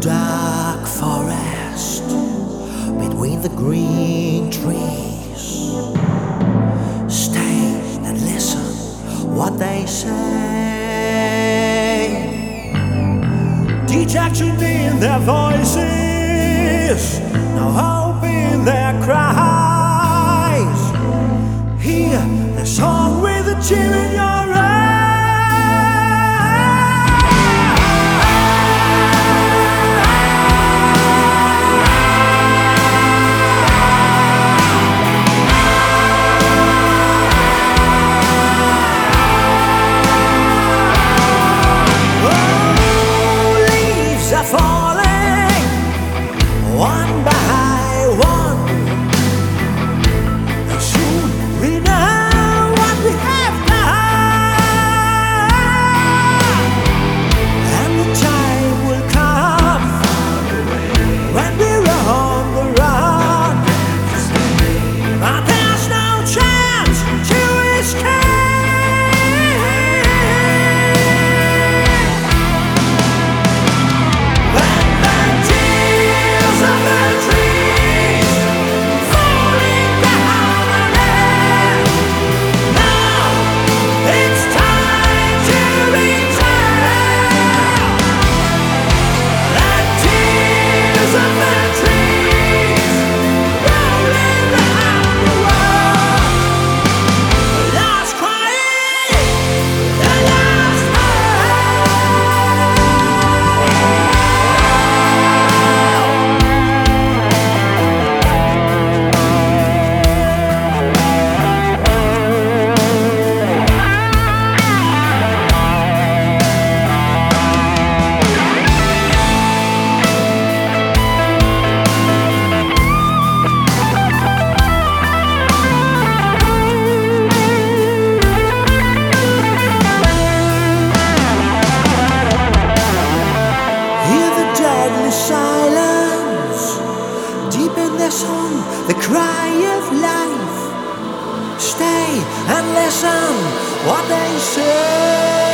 dark forest between the green trees. Stay and listen what they say. Dejection in their voices, no hope in their cries. Hear the song with a tear in your eyes. Falling one by one, and soon we know what we have done, and the time will come when we're on the run, but there's no chance to escape. Silence, deep in their song, the cry of life. Stay and listen what they say.